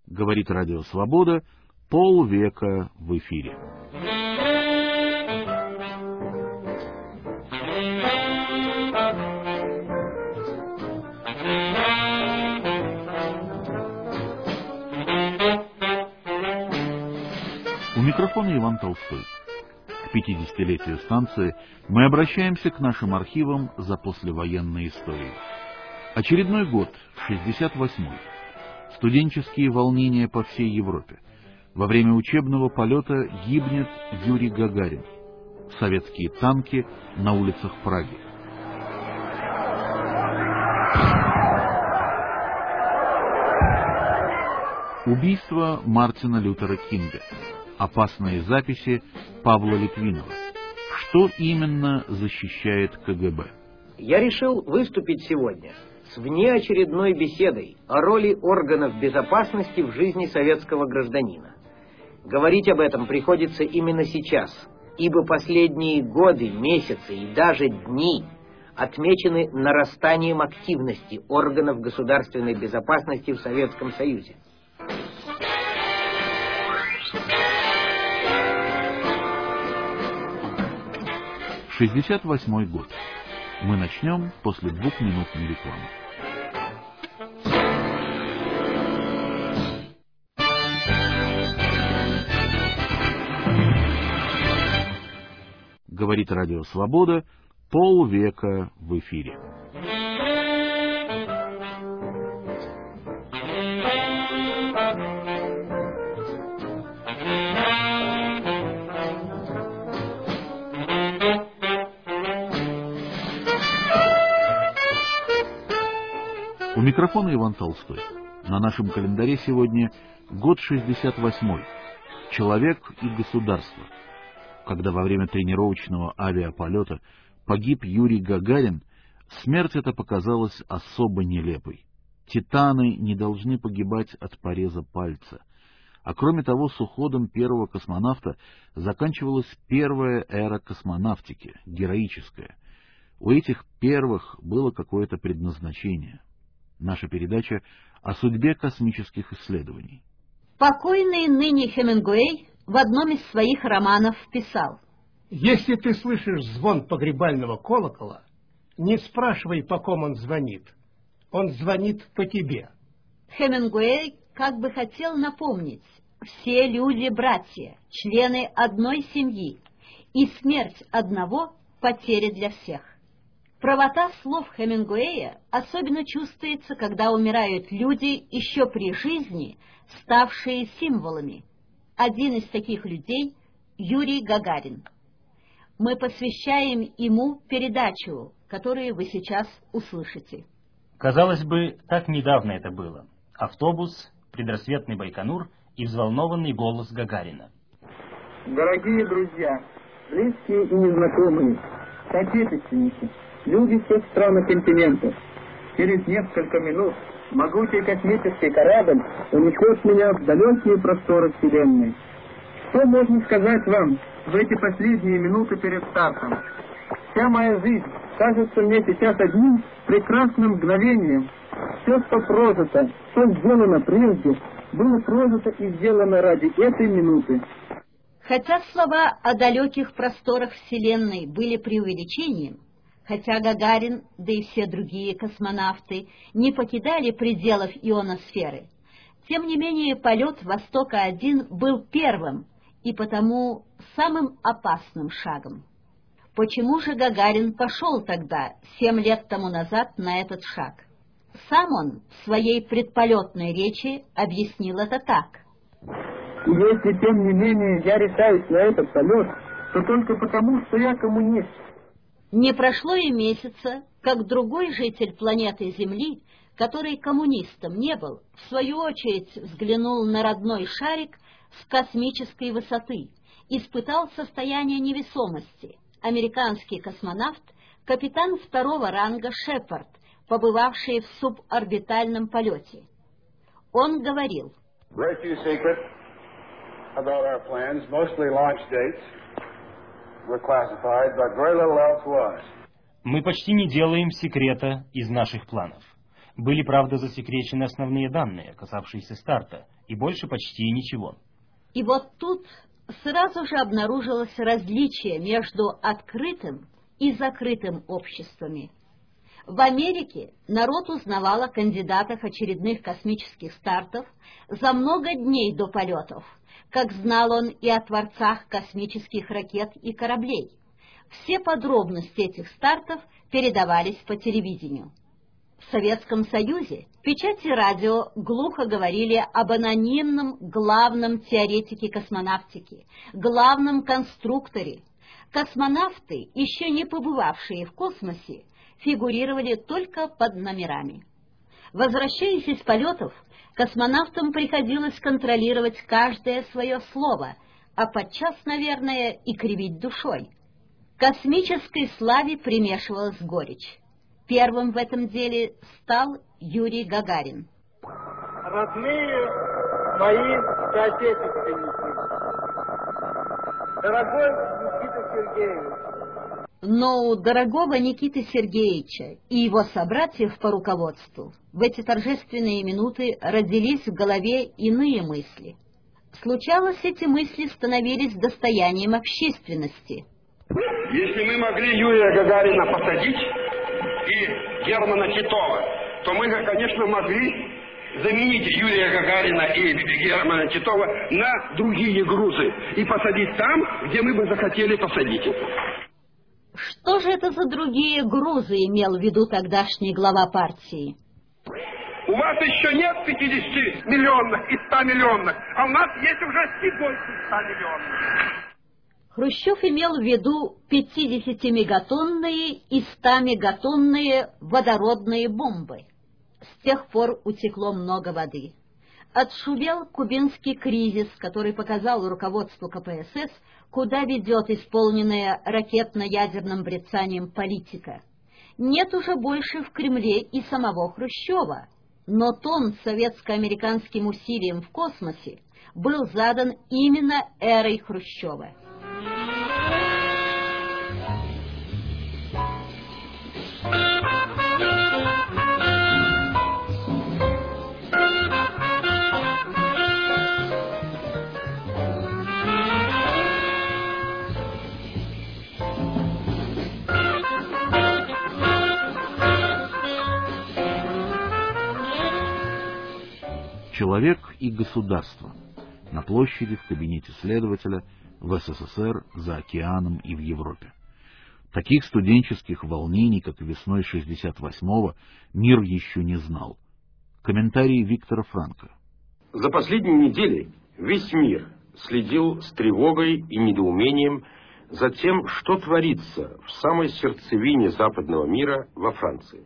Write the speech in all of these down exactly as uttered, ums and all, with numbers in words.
Говорит Радио Свобода, полвека в эфире. У микрофона Иван Толстой. К пятидесятилетию станции мы обращаемся к нашим архивам за послевоенной историей. Очередной год, шестьдесят восьмой. Студенческие волнения по всей Европе. Во время учебного полета гибнет Юрий Гагарин. Советские танки на улицах Праги. Убийство Мартина Лютера Кинга. Опасные записи Павла Литвинова. Что именно защищает КГБ? Я решил выступить сегодня с внеочередной беседой о роли органов безопасности в жизни советского гражданина. Говорить об этом приходится именно сейчас, ибо последние годы, месяцы и даже дни отмечены нарастанием активности органов государственной безопасности в Советском Союзе. шестьдесят восьмой год. Мы начнем после двухминутной рекламы. Говорит Радио Свобода, полвека в эфире. У микрофона Иван Толстой. На нашем календаре сегодня год шестьдесят восьмой. Человек и государство. Когда во время тренировочного авиаполета погиб Юрий Гагарин, смерть эта показалась особо нелепой. Титаны не должны погибать от пореза пальца. А кроме того, с уходом первого космонавта заканчивалась первая эра космонавтики, героическая. У этих первых было какое-то предназначение. Наша передача о судьбе космических исследований. Покойный ныне Хемингуэй в одном из своих романов писал: «Если ты слышишь звон погребального колокола, не спрашивай, по ком он звонит. Он звонит по тебе». Хемингуэй как бы хотел напомнить: все люди братья, члены одной семьи, и смерть одного — потеря для всех. Правота слов Хемингуэя особенно чувствуется, когда умирают люди, еще при жизни ставшие символами. Один из таких людей — Юрий Гагарин. Мы посвящаем ему передачу, которую вы сейчас услышите. Казалось бы, так недавно это было. Автобус, предрассветный Байконур и взволнованный голос Гагарина. Дорогие друзья, близкие и незнакомые, соотечественники, люди всех стран и континентов, через несколько минут могучий космический корабль унесет меня в далекие просторы Вселенной. Что можно сказать вам в эти последние минуты перед стартом? Вся моя жизнь кажется мне сейчас одним прекрасным мгновением. Все, что прожито, что сделано прежде, было прожито и сделано ради этой минуты. Хотя слова о далеких просторах Вселенной были преувеличением, хотя Гагарин, да и все другие космонавты, не покидали пределов ионосферы, тем не менее полет «Востока один» был первым и потому самым опасным шагом. Почему же Гагарин пошел тогда, семь лет тому назад, на этот шаг? Сам он в своей предполетной речи объяснил это так. И если, тем не менее, я решаюсь на этот полет, то только потому, что я коммунист. Не прошло и месяца, как другой житель планеты Земли, который коммунистом не был, в свою очередь взглянул на родной шарик с космической высоты, испытал состояние невесомости. Американский космонавт, капитан второго ранга Шепард, побывавший в суборбитальном полете. Он говорил: Мы почти не делаем секрета из наших планов. Были, правда, засекречены основные данные, касавшиеся старта, и больше почти ничего. И вот тут сразу же обнаружилось различие между открытым и закрытым обществами. В Америке народ узнавал о кандидатах очередных космических стартов за много дней до полетов, как знал он и о творцах космических ракет и кораблей. Все подробности этих стартов передавались по телевидению. В Советском Союзе печать и радио глухо говорили об анонимном главном теоретике космонавтики, главном конструкторе. Космонавты, еще не побывавшие в космосе, фигурировали только под номерами. Возвращаясь из полетов, космонавтам приходилось контролировать каждое свое слово, а подчас, наверное, и кривить душой. Космической славе примешивалась горечь. Первым в этом деле стал Юрий Гагарин. Родные мои соотечественники, дорогой Никита Сергеевич. Но у дорогого Никиты Сергеевича и его собратьев по руководству в эти торжественные минуты родились в голове иные мысли. Случалось, эти мысли становились достоянием общественности. Если мы могли Юрия Гагарина посадить и Германа Титова, то мы, конечно, могли заменить Юрия Гагарина и Германа Титова на другие грузы и посадить там, где мы бы захотели посадить их. Что же это за другие грузы имел в виду тогдашний глава партии? У вас еще нет пятидесяти миллионных и ста миллионных, а у нас есть уже и больше ста миллионных. Хрущев имел в виду пятидесятимегатонные и стамегатонные водородные бомбы. С тех пор утекло много воды. Отшумел кубинский кризис, который показал руководству ка пэ эс эс, куда ведет исполненная ракетно-ядерным брецанием политика. Нет уже больше в Кремле и самого Хрущева, но тон советско-американским усилиям в космосе был задан именно эрой Хрущева. Человек и государство. На площади, в кабинете следователя, в эс эс эс эр, за океаном и в Европе. Таких студенческих волнений, как весной шестьдесят восьмого, мир еще не знал. Комментарий Виктора Франка. За последние недели весь мир следил с тревогой и недоумением за тем, что творится в самой сердцевине западного мира во Франции.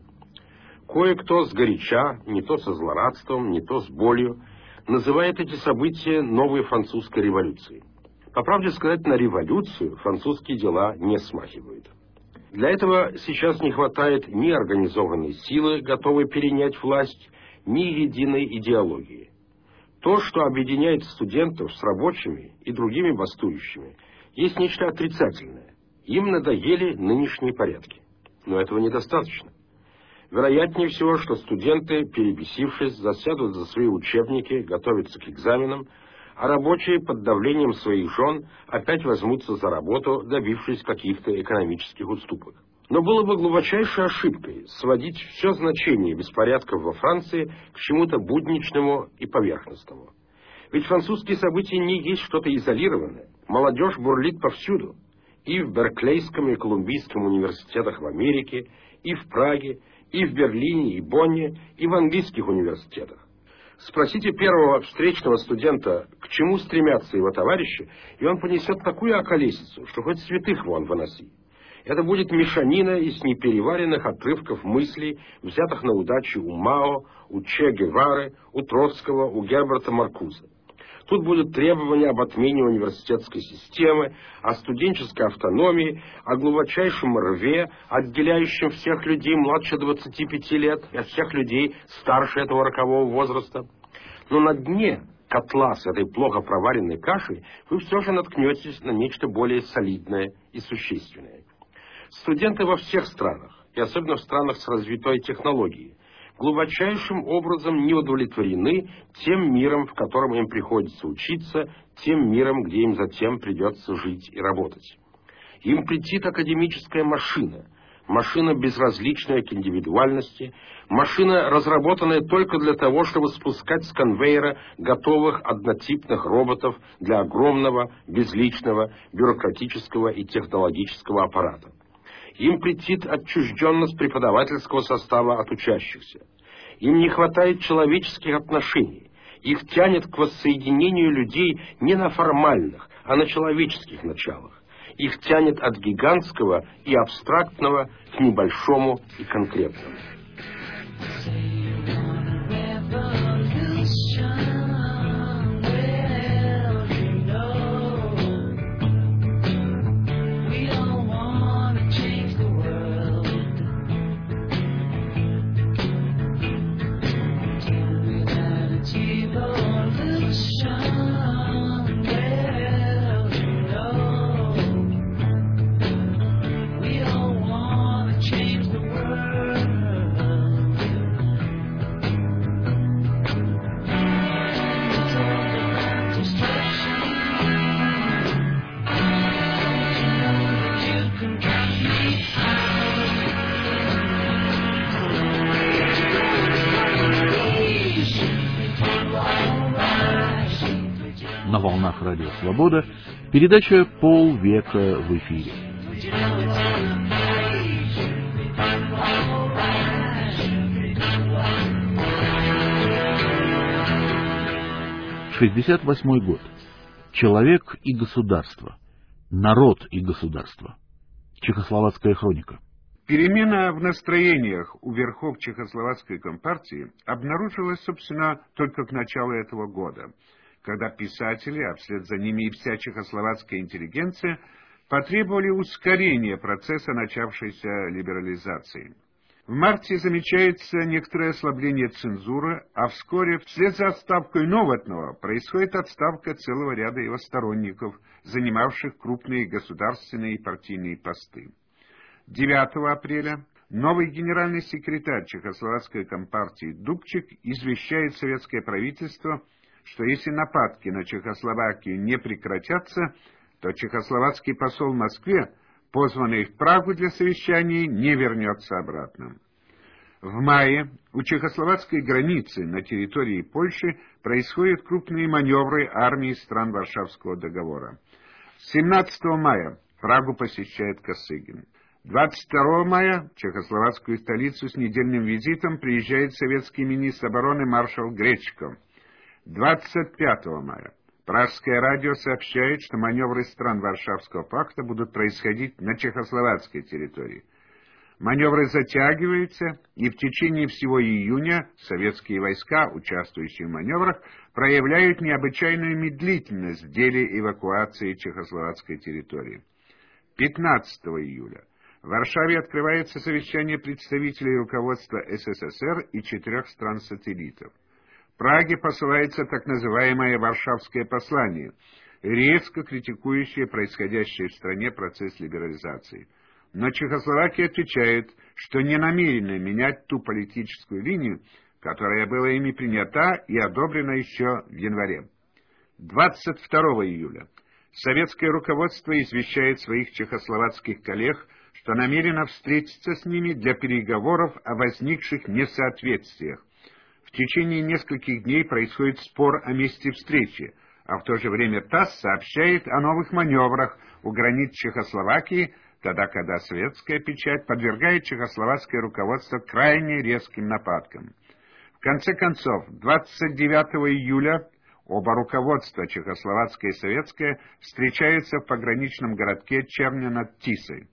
Кое-кто сгоряча, не то со злорадством, не то с болью, называет эти события новой французской революцией. По правде сказать, на революцию французские дела не смахивают. Для этого сейчас не хватает ни организованной силы, готовой перенять власть, ни единой идеологии. То, что объединяет студентов с рабочими и другими бастующими, есть нечто отрицательное. Им надоели нынешние порядки. Но этого недостаточно. Вероятнее всего, что студенты, перебесившись, засядут за свои учебники, готовятся к экзаменам, а рабочие под давлением своих жен опять возьмутся за работу, добившись каких-то экономических уступок. Но было бы глубочайшей ошибкой сводить все значение беспорядков во Франции к чему-то будничному и поверхностному. Ведь французские события не есть что-то изолированное. Молодежь бурлит повсюду. И в Берклейском и Колумбийском университетах в Америке, и в Праге, и в Берлине, и Бонне, и в английских университетах. Спросите первого встречного студента, к чему стремятся его товарищи, и он понесет такую околесицу, что хоть святых вон выноси. Это будет мешанина из непереваренных отрывков мыслей, взятых на удачу у Мао, у Че Гевары, у Троцкого, у Герберта Маркуза. Тут будут требования об отмене университетской системы, о студенческой автономии, о глубочайшем рве, отделяющем всех людей младше двадцати пяти лет от всех людей старше этого рокового возраста. Но на дне котла с этой плохо проваренной кашей вы все же наткнетесь на нечто более солидное и существенное. Студенты во всех странах, и особенно в странах с развитой технологией, глубочайшим образом не удовлетворены тем миром, в котором им приходится учиться, тем миром, где им затем придется жить и работать. Им претит академическая машина, машина, безразличная к индивидуальности, машина, разработанная только для того, чтобы спускать с конвейера готовых однотипных роботов для огромного, безличного, бюрократического и технологического аппарата. Им претит отчужденность преподавательского состава от учащихся. Им не хватает человеческих отношений. Их тянет к воссоединению людей не на формальных, а на человеческих началах. Их тянет от гигантского и абстрактного к небольшому и конкретному. На волнах Радио Свобода передача «Полвека в эфире». шестьдесят восьмой год. Человек и государство. Народ и государство. Чехословацкая хроника. Перемена в настроениях у верхов Чехословацкой компартии обнаружилась, собственно, только к началу этого года, когда писатели, а вслед за ними и вся чехословацкая интеллигенция, потребовали ускорения процесса начавшейся либерализации. В марте замечается некоторое ослабление цензуры, а вскоре, вслед за отставкой Новотного, происходит отставка целого ряда его сторонников, занимавших крупные государственные и партийные посты. девятого апреля новый генеральный секретарь Чехословацкой компартии Дубчик извещает советское правительство, что если нападки на Чехословакию не прекратятся, то чехословацкий посол в Москве, позванный в Прагу для совещания, не вернется обратно. В мае у чехословацкой границы на территории Польши происходят крупные маневры армии стран Варшавского договора. семнадцатого мая Прагу посещает Косыгин. двадцать второго мая в чехословацкую столицу с недельным визитом приезжает советский министр обороны маршал Гречко. двадцать пятого мая Пражское радио сообщает, что маневры стран Варшавского пакта будут происходить на чехословацкой территории. Маневры затягиваются, и в течение всего июня советские войска, участвующие в маневрах, проявляют необычайную медлительность в деле эвакуации чехословацкой территории. пятнадцатого июля в Варшаве открывается совещание представителей руководства СССР и четырех стран-сателлитов. В Праге посылается так называемое Варшавское послание, резко критикующее происходящий в стране процесс либерализации. Но Чехословакия отвечает, что не намерена менять ту политическую линию, которая была ими принята и одобрена еще в январе. двадцать второго июля советское руководство извещает своих чехословацких коллег, что намерено встретиться с ними для переговоров о возникших несоответствиях. В течение нескольких дней происходит спор о месте встречи, а в то же время ТАСС сообщает о новых маневрах у границ Чехословакии, тогда, когда советская печать подвергает чехословацкое руководство крайне резким нападкам. В конце концов, двадцать девятого июля оба руководства, чехословацкое и советское, встречаются в пограничном городке Черня над Тисой.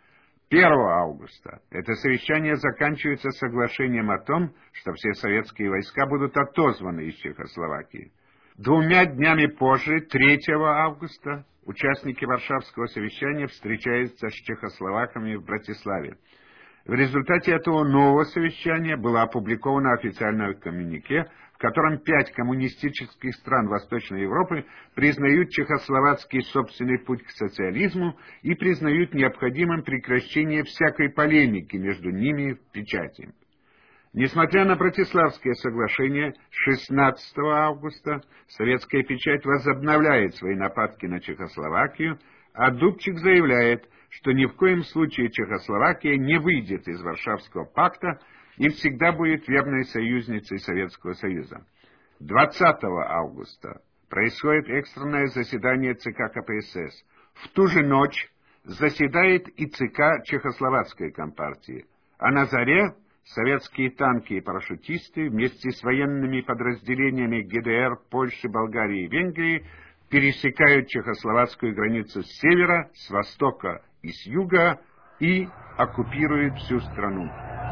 первого августа это совещание заканчивается соглашением о том, что все советские войска будут отозваны из Чехословакии. Двумя днями позже, третьего августа, участники Варшавского совещания встречаются с чехословаками в Братиславе. В результате этого нового совещания было опубликовано официальное коммюнике, в котором пять коммунистических стран Восточной Европы признают чехословацкий собственный путь к социализму и признают необходимым прекращение всякой полемики между ними в печати. Несмотря на Братиславское соглашение шестнадцатого августа, советская печать возобновляет свои нападки на Чехословакию, а Дубчик заявляет, что ни в коем случае Чехословакия не выйдет из Варшавского пакта и всегда будет верной союзницей Советского Союза. двадцатого августа происходит экстренное заседание ЦК КПСС. В ту же ночь заседает и ЦК Чехословацкой компартии, а на заре советские танки и парашютисты вместе с военными подразделениями ГДР, Польши, Болгарии и Венгрии пересекают чехословацкую границу с севера, с востока и с юга и оккупируют всю страну.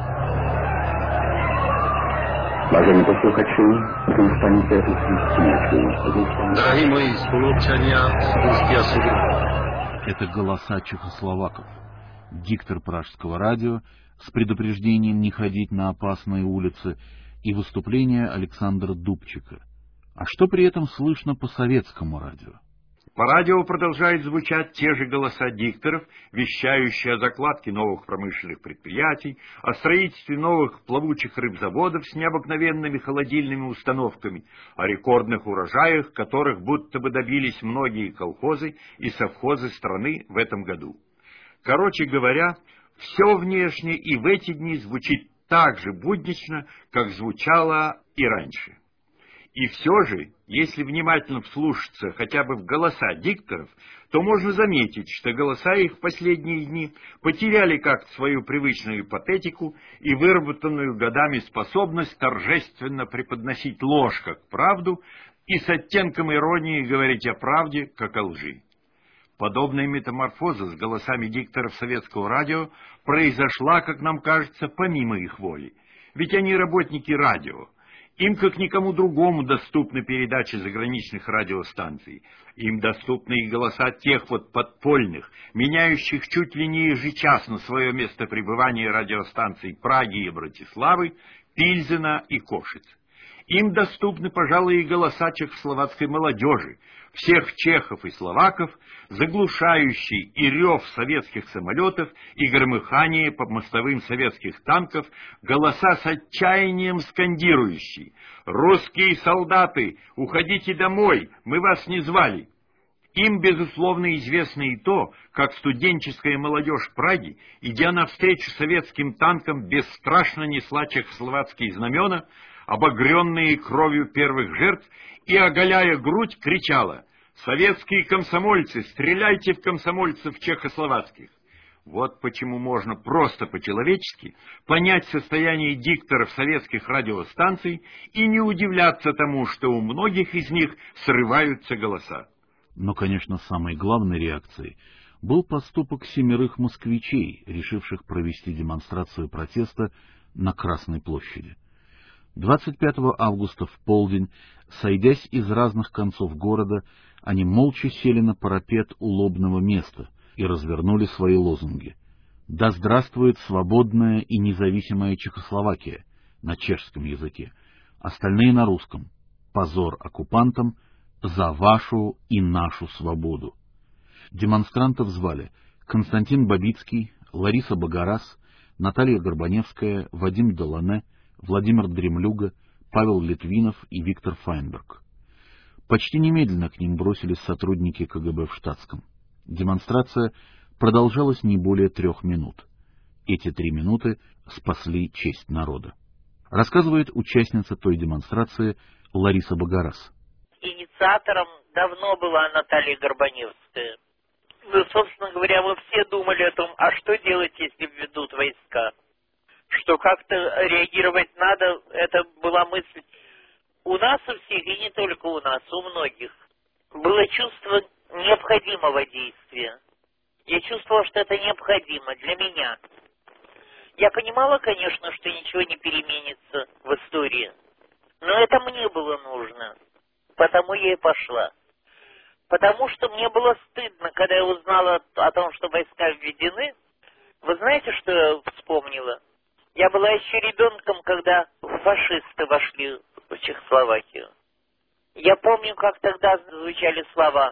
Vážení posluchači, zůstaňte u svých příjemců. Дорогие мои спoluobčania, друзья, судьи. Это голоса чехословаков. Диктор Пражского радио с предупреждением не ходить на опасные улицы и выступление Александра Дубчика. А что при этом слышно по советскому радио? По радио продолжают звучать те же голоса дикторов, вещающие о закладке новых промышленных предприятий, о строительстве новых плавучих рыбзаводов с необыкновенными холодильными установками, о рекордных урожаях, которых будто бы добились многие колхозы и совхозы страны в этом году. Короче говоря, все внешне и в эти дни звучит так же буднично, как звучало и раньше. И все же, если внимательно вслушаться хотя бы в голоса дикторов, то можно заметить, что голоса их в последние дни потеряли как-то свою привычную патетику и выработанную годами способность торжественно преподносить ложь как правду и с оттенком иронии говорить о правде как о лжи. Подобная метаморфоза с голосами дикторов советского радио произошла, как нам кажется, помимо их воли. Ведь они работники радио. Им, как никому другому, доступны передачи заграничных радиостанций. Им доступны и голоса тех вот подпольных, меняющих чуть ли не ежечасно свое место пребывания радиостанций Праги и Братиславы, Пильзена и Кошиц. Им доступны, пожалуй, и голоса чехословацкой молодежи, всех чехов и словаков, заглушающий и рев советских самолетов, и громыхание по мостовым советских танков, голоса с отчаянием скандирующие: «Русские солдаты, уходите домой, мы вас не звали!» Им, безусловно, известно и то, как студенческая молодежь Праги, идя навстречу советским танкам, бесстрашно несла чехословацкие знамена, обогренные кровью первых жертв, и, оголяя грудь, кричала: «Советские комсомольцы, стреляйте в комсомольцев чехословацких!» Вот почему можно просто по-человечески понять состояние дикторов советских радиостанций и не удивляться тому, что у многих из них срываются голоса. Но, конечно, самой главной реакцией был поступок семерых москвичей, решивших провести демонстрацию протеста на Красной площади. двадцать пятого августа в полдень, сойдясь из разных концов города, они молча сели на парапет у лобного места и развернули свои лозунги. «Да здравствует свободная и независимая Чехословакия» на чешском языке, остальные на русском: «Позор оккупантам, за вашу и нашу свободу». Демонстрантов звали Константин Бабицкий, Лариса Богораз, Наталья Горбаневская, Вадим Делане, Владимир Дремлюга, Павел Литвинов и Виктор Файнберг. Почти немедленно к ним бросились сотрудники КГБ в штатском. Демонстрация продолжалась не более трех минут. Эти три минуты спасли честь народа. Рассказывает участница той демонстрации Лариса Богораз. Инициатором давно была Наталья Горбаневская. Ну, собственно говоря, мы все думали о том, а что делать, если введут войска? Что как-то реагировать надо, это была мысль у нас у всех, и не только у нас, у многих. Было чувство необходимого действия. Я чувствовала, что это необходимо для меня. Я понимала, конечно, что ничего не переменится в истории, но это мне было нужно, потому я и пошла. Потому что мне было стыдно, когда я узнала о том, что войска введены. Вы знаете, что я вспомнила? Я была еще ребенком, когда фашисты вошли в Чехословакию. Я помню, как тогда звучали слова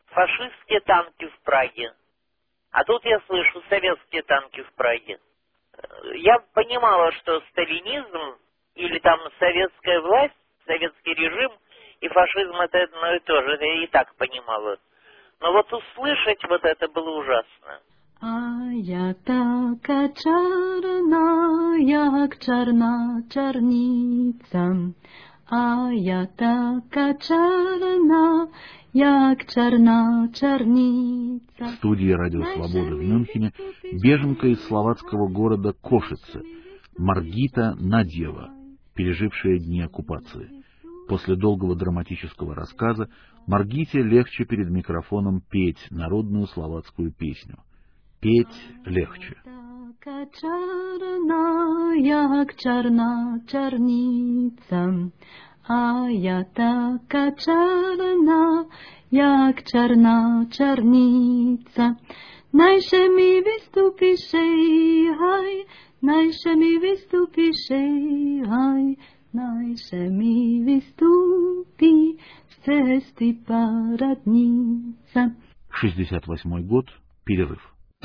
«фашистские танки в Праге». А тут я слышу «советские танки в Праге». Я понимала, что сталинизм или там советская власть, советский режим и фашизм это одно и то же, я и так понимала. Но вот услышать вот это было ужасно. А я така чарна, як чарна чарница. А я така чарна, як чарна чарница. В студии «Радио Свобода» в Мюнхене беженка из словацкого города Кошице, Маргита Надьева, пережившая дни оккупации. После долгого драматического рассказа Маргите легче перед микрофоном петь народную словацкую песню. Петь легче. Така чарна, як чарна чарница. А я така чарна, як чарна чарница. Najše mi vystupiše, haj, najše mi vystupiše, haj, najše mi выступи с цесты парадница. шестьдесят восьмой год. Перерыв.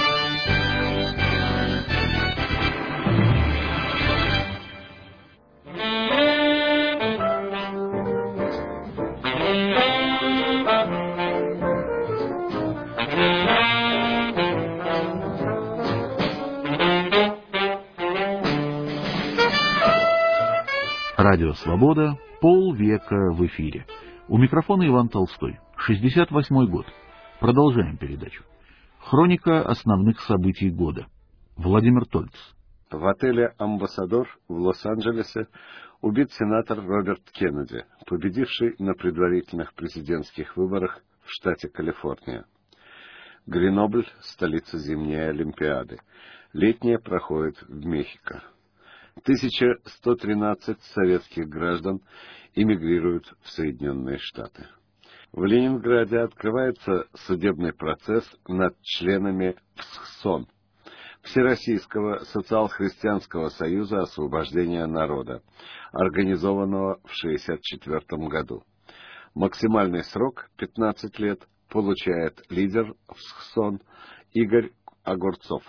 Радио «Свобода», полвека в эфире. У микрофона Иван Толстой. шестьдесят восьмой год. Продолжаем передачу. Хроника основных событий года. Владимир Тольц. В отеле «Амбассадор» в Лос-Анджелесе убит сенатор Роберт Кеннеди, победивший на предварительных президентских выборах в штате Калифорния. Гренобль – столица зимней Олимпиады. Летняя проходит в Мехико. тысяча сто тринадцать советских граждан эмигрируют в Соединенные Штаты. В Ленинграде открывается судебный процесс над членами ВСХСОН, Всероссийского социал-христианского союза освобождения народа, организованного в шестьдесят четвёртом году. Максимальный срок – пятнадцать лет получает лидер ВСХСОН Игорь Огурцов.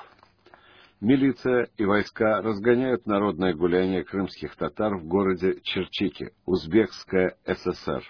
Милиция и войска разгоняют народное гуляние крымских татар в городе Черчики, Узбекская ССР.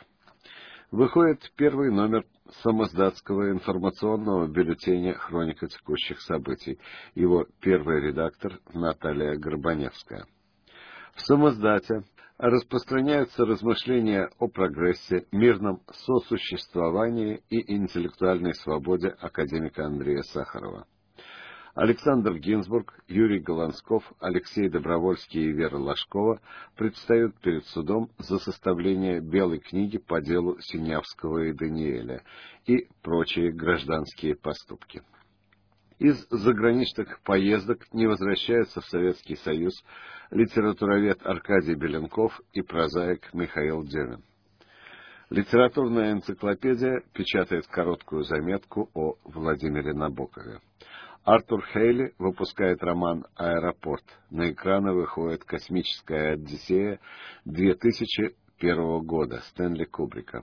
Выходит первый номер самоздатского информационного бюллетеня «Хроника текущих событий». Его первый редактор Наталья Горбаневская. В самоздате распространяются размышления о прогрессе, мирном сосуществовании и интеллектуальной свободе академика Андрея Сахарова. Александр Гинзбург, Юрий Голансков, Алексей Добровольский и Вера Ложкова предстают перед судом за составление белой книги по делу Синявского и Даниэля и прочие гражданские поступки. Из заграничных поездок не возвращаются в Советский Союз литературовед Аркадий Беленков и прозаик Михаил Демин. Литературная энциклопедия печатает короткую заметку о Владимире Набокове. Артур Хейли выпускает роман «Аэропорт». На экраны выходит «Космическая Одиссея» две тысячи первого года Стэнли Кубрика.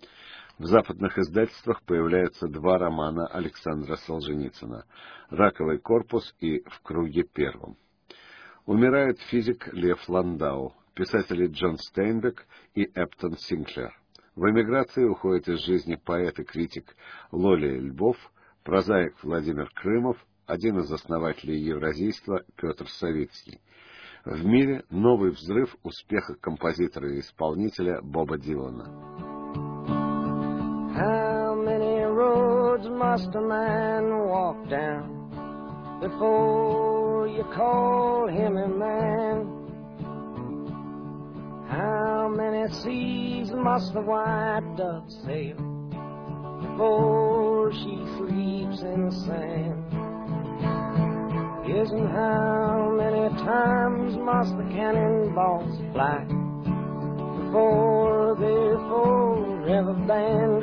В западных издательствах появляются два романа Александра Солженицына «Раковый корпус» и «В круге первом». Умирает физик Лев Ландау, писатели Джон Стейнбек и Эптон Синклер. В эмиграции уходит из жизни поэт и критик Лолия Львов, прозаик Владимир Крымов, один из основателей евразийства Петр Савицкий. В мире новый взрыв успеха композитора и исполнителя Боба Дилана. How many roads must a man walk down before you call him a man? How many seas must the white dove sail before she sleeps in the sand? Yes, and how many times must the cannonballs fly before they're forever banned?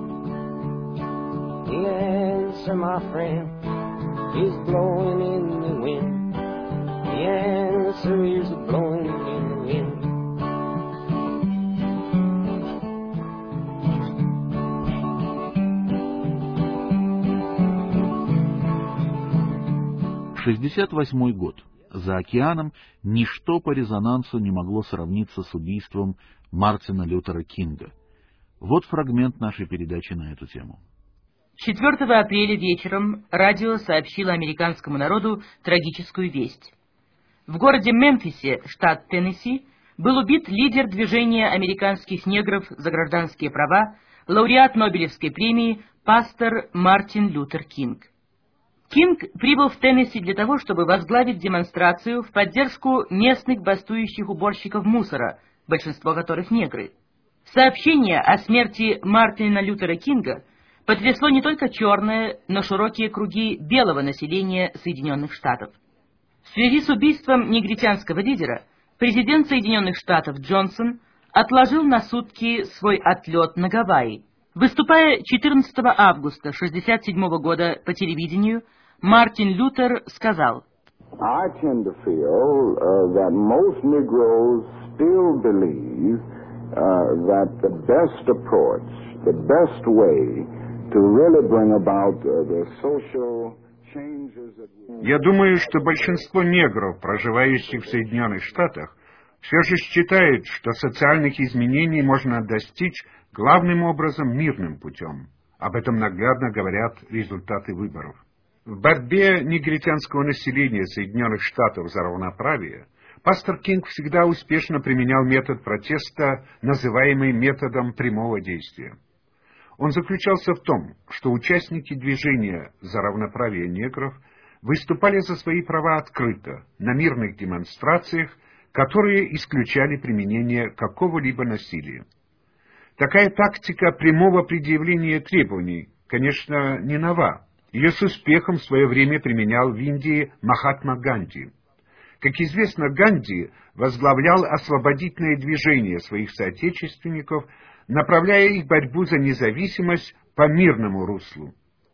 The answer, my friend, is blowing in the wind. The answer is blowing in the wind. шестьдесят восьмой год. За океаном ничто по резонансу не могло сравниться с убийством Мартина Лютера Кинга. Вот фрагмент нашей передачи на эту тему. четвёртого апреля вечером радио сообщило американскому народу трагическую весть. В городе Мемфисе, штат Теннесси, был убит лидер движения американских негров за гражданские права, лауреат Нобелевской премии, пастор Мартин Лютер Кинг. Кинг прибыл в Теннесси для того, чтобы возглавить демонстрацию в поддержку местных бастующих уборщиков мусора, большинство которых негры. Сообщение о смерти Мартина Лютера Кинга потрясло не только черное, но широкие круги белого населения Соединенных Штатов. В связи с убийством негритянского лидера президент Соединенных Штатов Джонсон отложил на сутки свой отлет на Гавайи. Выступая четырнадцатого августа шестьдесят седьмого года по телевидению, Мартин Лютер сказал: I tend to feel uh, that most Negroes still believe uh, that the best approach, the best way to really bring about uh, the social changes that we... Я думаю, что большинство негров, проживающих в Соединенных Штатах, все же считает, что социальных изменений можно достичь главным образом мирным путем. Об этом наглядно говорят результаты выборов. В борьбе негритянского населения Соединенных Штатов за равноправие пастор Кинг всегда успешно применял метод протеста, называемый методом прямого действия. Он заключался в том, что участники движения за равноправие негров выступали за свои права открыто, на мирных демонстрациях, которые исключали применение какого-либо насилия. Такая тактика прямого предъявления требований, конечно, не нова. Ее с успехом в свое время применял в Индии Махатма Ганди. Как известно, Ганди возглавлял освободительное движение своих соотечественников, направляя их борьбу за независимость по мирному руслу.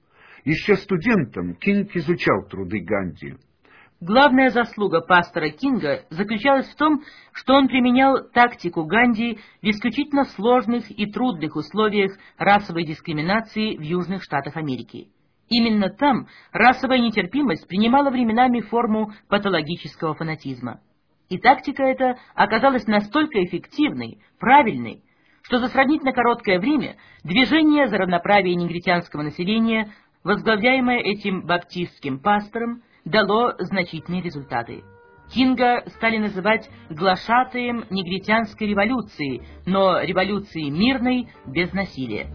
Еще студентом Кинг изучал труды Ганди. Главная заслуга пастора Кинга заключалась в том, что он применял тактику Ганди в исключительно сложных и трудных условиях расовой дискриминации в Южных Штатах Америки. Именно там расовая нетерпимость принимала временами форму патологического фанатизма. И тактика эта оказалась настолько эффективной, правильной, что за сравнительно короткое время движение за равноправие негритянского населения, возглавляемое этим баптистским пастором, дало значительные результаты. Кинга стали называть глашатаем негритянской революции, но революции мирной, без насилия.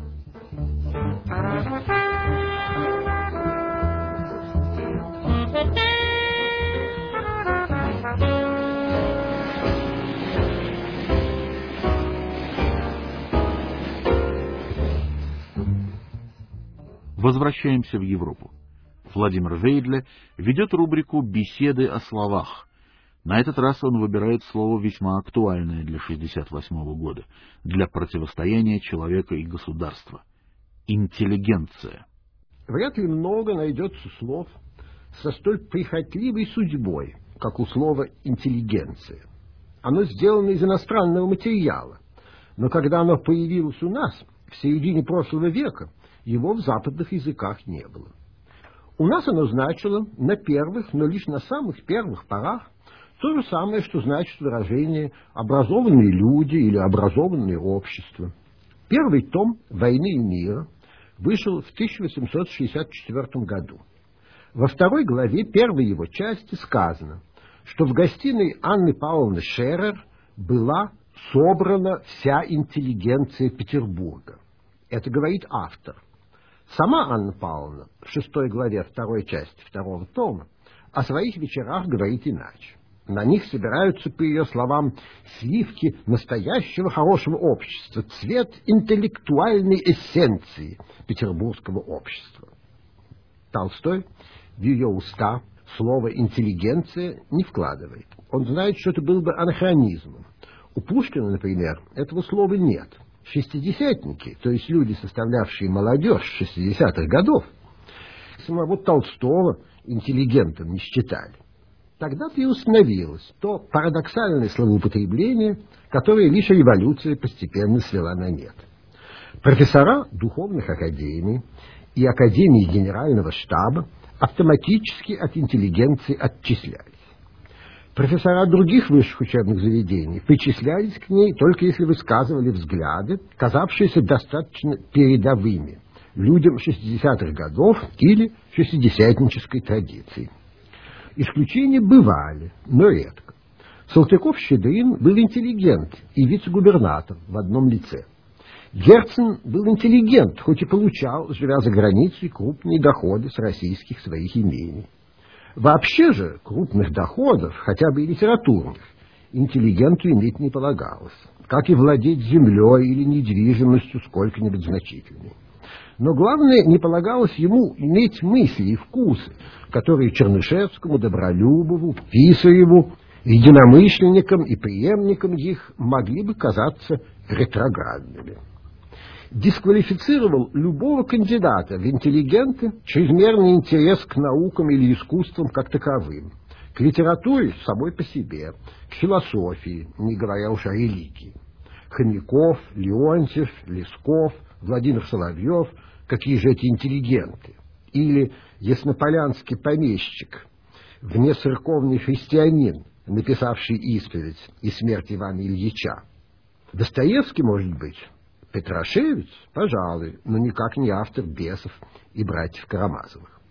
Возвращаемся в Европу. Владимир Вейдле ведет рубрику «Беседы о словах». На этот раз он выбирает слово весьма актуальное для шестьдесят восьмого года, для противостояния человека и государства. Интеллигенция. Вряд ли много найдется слов со столь прихотливой судьбой, как у слова «интеллигенция». Оно сделано из иностранного материала, но когда оно появилось у нас в середине прошлого века, его в западных языках не было. У нас оно значило на первых, но лишь на самых первых порах то же самое, что значит выражение «образованные люди» или «образованное общество». Первый том «Войны и мира» вышел в тысяча восемьсот шестьдесят четвёртом году. Во второй главе первой его части сказано, что в гостиной Анны Павловны Шерер была собрана вся интеллигенция Петербурга. Это говорит автор. Сама Анна Павловна в шестой главе второй части второго тома о своих вечерах говорит иначе. На них собираются, по ее словам, сливки настоящего хорошего общества, цвет интеллектуальной эссенции петербургского общества. Толстой в ее уста слово «интеллигенция» не вкладывает. Он знает, что это был бы анахронизмом. У Пушкина, например, этого слова нет. Шестидесятники, то есть люди, составлявшие молодежь шестидесятых годов, самого Толстого интеллигентом не считали. Тогда-то и установилось то парадоксальное словоупотребление, которое лишь революция постепенно свела на нет. Профессора духовных академий и академии генерального штаба автоматически от интеллигенции отчислялись. Профессора других высших учебных заведений причислялись к ней только если высказывали взгляды, казавшиеся достаточно передовыми людям шестидесятых годов или шестидесятнической традиции. Исключения бывали, но редко. Салтыков-Щедрин был интеллигент и вице-губернатор в одном лице. Герцен был интеллигент, хоть и получал, живя за границей, крупные доходы с российских своих имений. Вообще же крупных доходов, хотя бы и литературных, интеллигенту иметь не полагалось, как и владеть землей или недвижимостью сколько-нибудь значительной. Но главное, не полагалось ему иметь мысли и вкусы, которые Чернышевскому, Добролюбову, Писареву, единомышленникам и преемникам их могли бы казаться ретроградными. Дисквалифицировал любого кандидата в интеллигенты чрезмерный интерес к наукам или искусствам как таковым, к литературе самой по себе, к философии, не говоря уж о религии. Хомяков, Леонтьев, Лесков, Владимир Соловьев, какие же эти интеллигенты? Или яснополянский помещик, внецерковный христианин, написавший исповедь и смерть Ивана Ильича. Достоевский, может быть, Петрашевич, пожалуй, но никак не автор «Бесов» и «Братьев Карамазовых».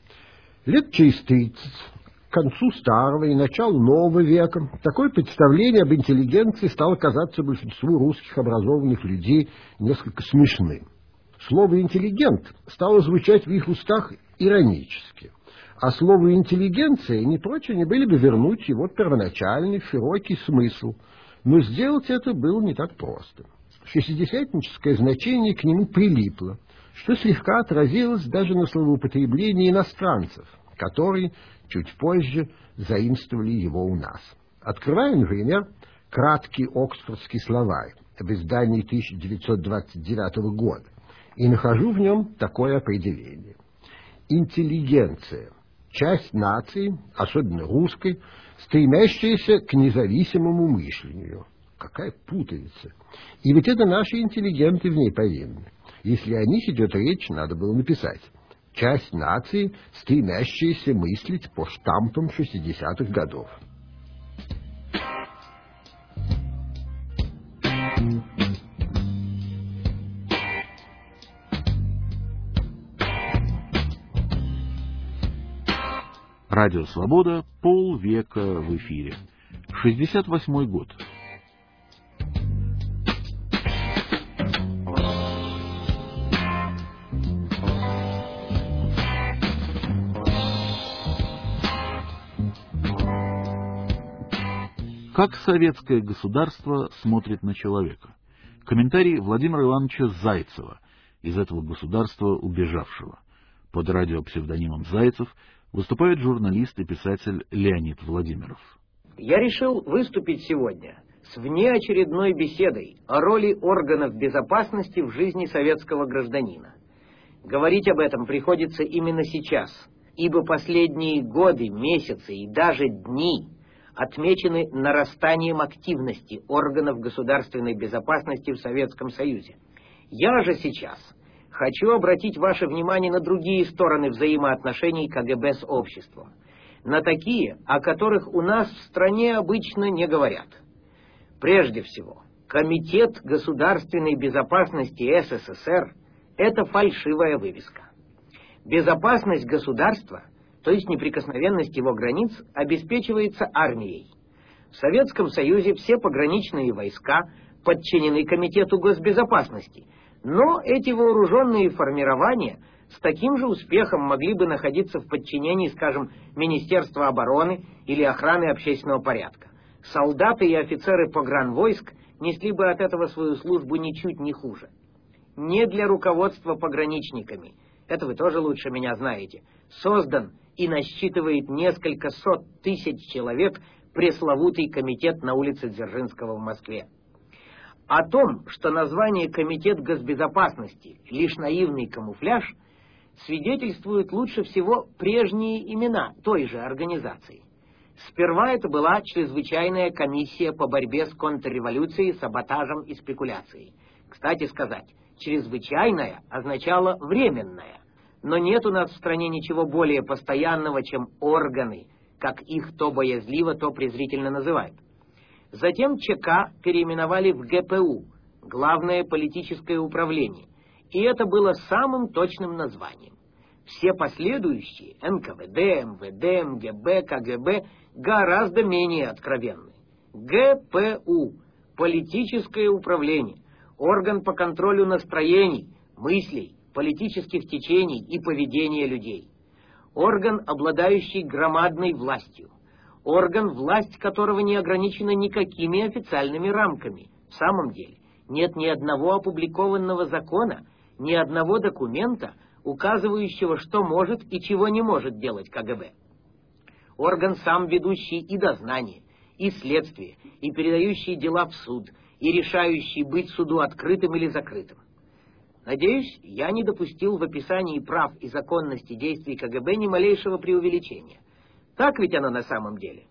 Лет через тридцать, к концу старого и началу нового века, такое представление об интеллигенции стало казаться большинству русских образованных людей несколько смешным. Слово «интеллигент» стало звучать в их устах иронически, а слову «интеллигенция» не прочь они были бы вернуть его первоначальный широкий смысл, но сделать это было не так просто. Шестидесятническое значение к нему прилипло, что слегка отразилось даже на словоупотреблении иностранцев, которые чуть позже заимствовали его у нас. Открываю, например, краткий Оксфордский словарь в издании тысяча девятьсот двадцать девятого года и нахожу в нем такое определение. Интеллигенция – часть нации, особенно русской, стремящаяся к независимому мышлению. Какая путаница! И ведь это наши интеллигенты в ней повинны. Если о них идет речь, надо было написать. Часть нации, стремящаяся мыслить по штампам шестидесятых годов. Радио «Свобода» полвека в эфире. шестьдесят восьмой год. Как советское государство смотрит на человека? Комментарий Владимира Ивановича Зайцева, из этого государства убежавшего. Под радиопсевдонимом Зайцев выступает журналист и писатель Леонид Владимиров. Я решил выступить сегодня с внеочередной беседой о роли органов безопасности в жизни советского гражданина. Говорить об этом приходится именно сейчас, ибо последние годы, месяцы и даже дни отмечены нарастанием активности органов государственной безопасности в Советском Союзе. Я же сейчас хочу обратить ваше внимание на другие стороны взаимоотношений ка гэ бэ с обществом, на такие, о которых у нас в стране обычно не говорят. Прежде всего, Комитет государственной безопасности эс эс эс эр – это фальшивая вывеска. Безопасность государства, то есть неприкосновенность его границ, обеспечивается армией. В Советском Союзе все пограничные войска подчинены Комитету госбезопасности, но эти вооруженные формирования с таким же успехом могли бы находиться в подчинении, скажем, Министерства обороны или охраны общественного порядка. Солдаты и офицеры погранвойск несли бы от этого свою службу ничуть не хуже. Не для руководства пограничниками, это вы тоже лучше меня знаете, создан и насчитывает несколько сот тысяч человек пресловутый комитет на улице Дзержинского в Москве. О том, что название «Комитет госбезопасности» лишь наивный камуфляж, свидетельствуют лучше всего прежние имена той же организации. Сперва это была чрезвычайная комиссия по борьбе с контрреволюцией, саботажем и спекуляцией. Кстати сказать, чрезвычайная означала временная, но нет у нас в стране ничего более постоянного, чем органы, как их то боязливо, то презрительно называют. Затем ЧК переименовали в ГПУ, Главное политическое управление, и это было самым точным названием. Все последующие, эн ка вэ дэ, эм вэ дэ, эм гэ бэ, ка гэ бэ, гораздо менее откровенны. гэ пэ у, политическое управление, орган по контролю настроений, мыслей, политических течений и поведения людей. Орган, обладающий громадной властью. Орган, власть которого не ограничена никакими официальными рамками. В самом деле, нет ни одного опубликованного закона, ни одного документа, указывающего, что может и чего не может делать ка гэ бэ. Орган, сам ведущий и дознание, и следствие, и передающий дела в суд, и решающий, быть суду открытым или закрытым. Надеюсь, я не допустил в описании прав и законности действий ка гэ бэ ни малейшего преувеличения. Так ведь оно на самом деле?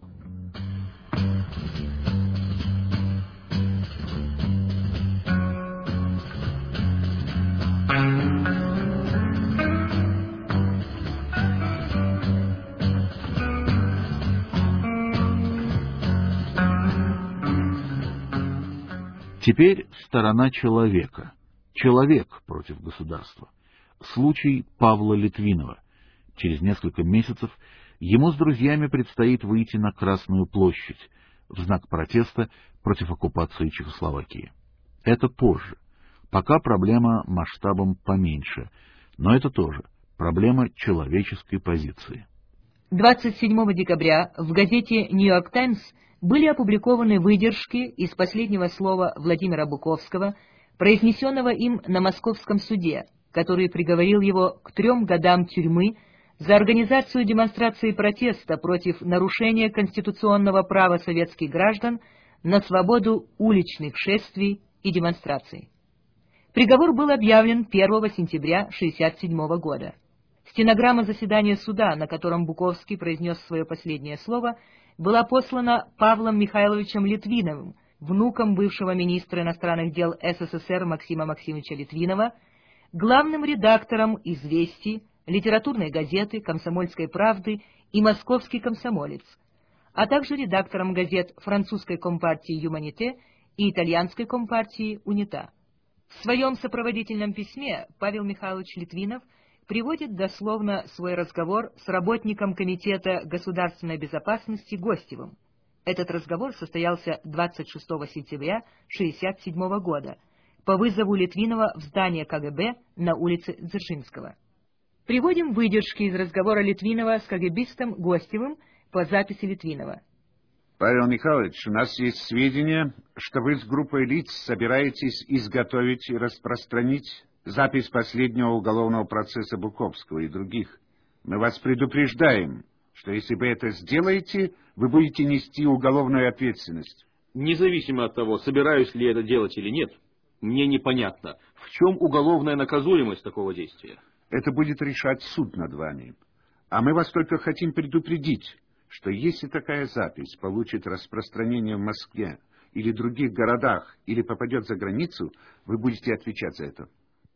Теперь сторона человека. Человек против государства. Случай Павла Литвинова. Через несколько месяцев ему с друзьями предстоит выйти на Красную площадь в знак протеста против оккупации Чехословакии. Это позже. Пока проблема масштабом поменьше. Но это тоже проблема человеческой позиции. двадцать седьмого декабря в газете «Нью-Йорк Таймс» были опубликованы выдержки из последнего слова Владимира Буковского, произнесенного им на Московском суде, который приговорил его к трем годам тюрьмы за организацию демонстрации протеста против нарушения конституционного права советских граждан на свободу уличных шествий и демонстраций. Приговор был объявлен первого сентября тысяча девятьсот шестьдесят седьмого года. Стенограмма заседания суда, на котором Буковский произнес свое последнее слово, была послана Павлом Михайловичем Литвиновым, внуком бывшего министра иностранных дел эс эс эс эр Максима Максимовича Литвинова, главным редактором «Известий», литературной газеты, «Комсомольской правды» и «Московский комсомолец», а также редактором газет французской компартии «Юманите» и итальянской компартии «Унита». В своем сопроводительном письме Павел Михайлович Литвинов приводит дословно свой разговор с работником Комитета государственной безопасности Гостевым. Этот разговор состоялся двадцать шестого сентября тысяча девятьсот шестьдесят седьмого года по вызову Литвинова в здание ка гэ бэ на улице Дзержинского. Приводим выдержки из разговора Литвинова с КГБистом Гостевым по записи Литвинова. Павел Михайлович, у нас есть сведения, что вы с группой лиц собираетесь изготовить и распространить запись последнего уголовного процесса Буковского и других. Мы вас предупреждаем, что если вы это сделаете, вы будете нести уголовную ответственность. Независимо от того, собираюсь ли это делать или нет, мне непонятно, в чем уголовная наказуемость такого действия. Это будет решать суд над вами. А мы вас только хотим предупредить, что если такая запись получит распространение в Москве или других городах, или попадет за границу, вы будете отвечать за это.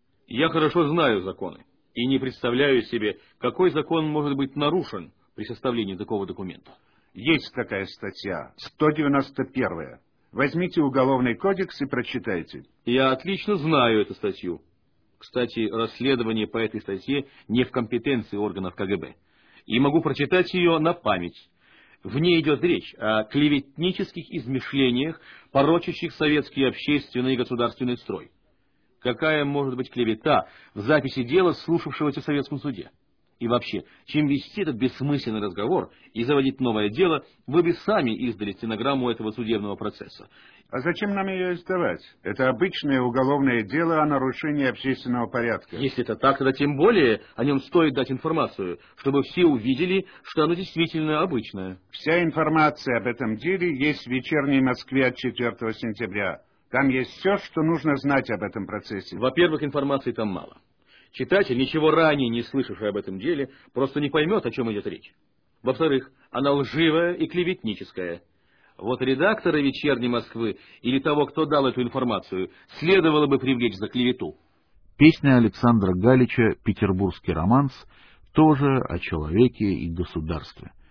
Я хорошо знаю законы и не представляю себе, какой закон может быть нарушен при составлении такого документа. Есть такая статья, сто девяносто первая. Возьмите уголовный кодекс и прочитайте. Я отлично знаю эту статью. Кстати, расследование по этой статье не в компетенции органов ка гэ бэ. И могу прочитать ее на память. В ней идет речь о клеветнических измышлениях, порочащих советский общественный и государственный строй. Какая может быть клевета в записи дела, слушавшегося в советском суде? И вообще, чем вести этот бессмысленный разговор и заводить новое дело, вы бы сами издали стенограмму этого судебного процесса. А зачем нам ее издавать? Это обычное уголовное дело о нарушении общественного порядка. Если это так, тогда тем более о нем стоит дать информацию, чтобы все увидели, что оно действительно обычное. Вся информация об этом деле есть в «Вечерней Москве» от четвёртого сентября. Там есть все, что нужно знать об этом процессе. Во-первых, информации там мало. Читатель, ничего ранее не слышавший об этом деле, просто не поймет, о чем идет речь. Во-вторых, она лживая и клеветническая. Вот редактора «Вечерней Москвы» или того, кто дал эту информацию, следовало бы привлечь за клевету. Песня Александра Галича «Петербургский романс» тоже о человеке и государстве.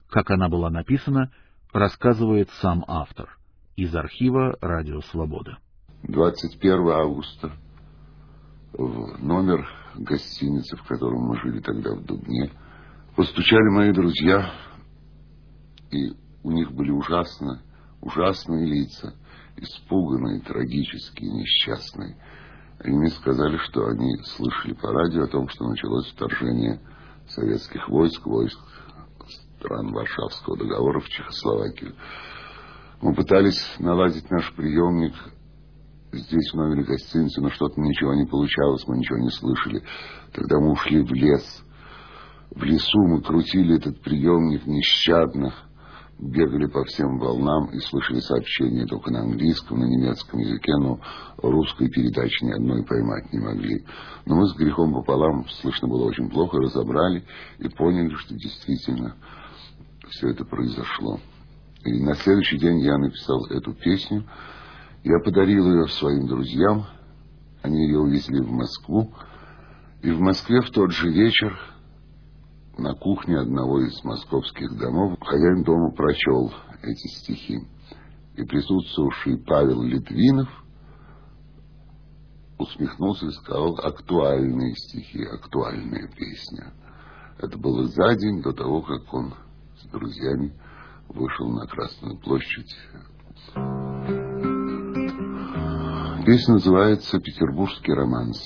Как она была написана, рассказывает сам автор из архива «Радио Свобода». двадцать первого августа в номер гостиницы, в котором мы жили тогда в Дубне, постучали мои друзья, и у них были ужасно, ужасные лица, испуганные, трагические, несчастные. Они мне сказали, что они слышали по радио о том, что началось вторжение советских войск, войск стран Варшавского договора в Чехословакию. Мы пытались наладить наш приемник здесь, в номере гостиницы, но что-то ничего не получалось, мы ничего не слышали. Тогда мы ушли в лес. В лесу мы крутили этот приемник нещадно, бегали по всем волнам и слышали сообщения только на английском, на немецком языке, но русской передачи ни одной поймать не могли. Но мы с грехом пополам, слышно было очень плохо, разобрали и поняли, что действительно все это произошло. И на следующий день я написал эту песню. Я подарил ее своим друзьям. Они ее увезли в Москву. И в Москве в тот же вечер на кухне одного из московских домов хозяин дома прочел эти стихи. И присутствовавший Павел Литвинов усмехнулся и сказал: актуальные стихи, актуальная песня. Это было за день до того, как он с друзьями вышел на Красную площадь. Песня называется «Петербургский романс».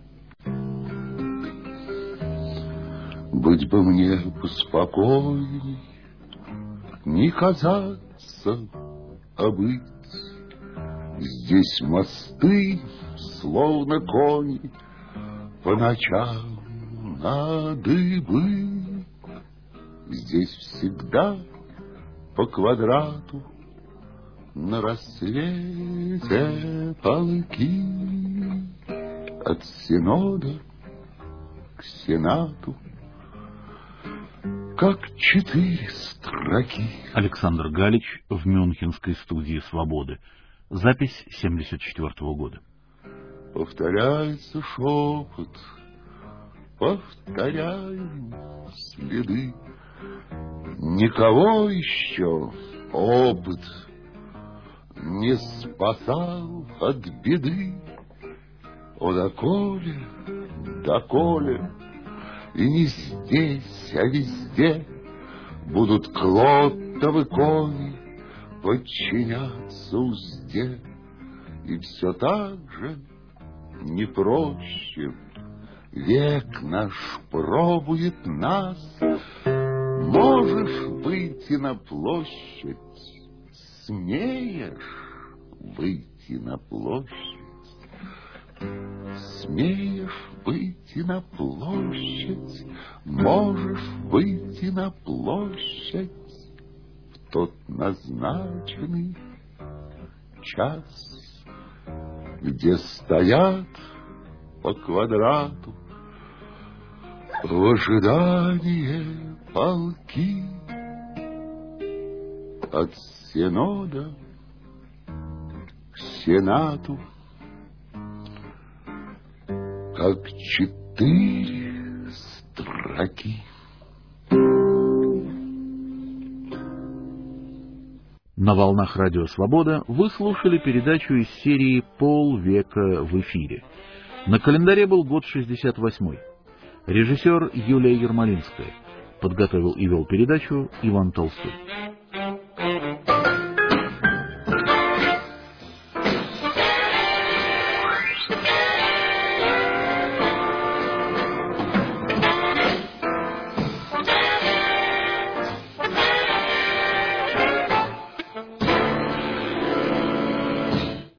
Быть бы мне поспокойней, не казаться, а быть. Здесь мосты, словно кони, по ночам на дыбы. Здесь всегда по квадрату на рассвете полки. От Синода к Сенату как четыре строки. Александр Галич в Мюнхенской студии «Свободы». Запись семьдесят четвёртого года. Повторяется шепот, повторяем следы. Никого еще опыт не спасал от беды. О, доколе, доколе, и не здесь, а везде будут клоттовы кони подчиняться узде. И все так же не проще век наш пробует нас. Можешь выйти на площадь, смеешь выйти на площадь, смеешь выйти на площадь, можешь выйти на площадь в тот назначенный час, где стоят по квадрату в ожидании полки. От Синода к Сенату как четыре строки. На волнах Радио Свобода вы слушали передачу из серии «Полвека в эфире». На календаре был год шестьдесят восьмой. Режиссер Юлия Ермолинская. Подготовил и вел передачу Иван Толстой.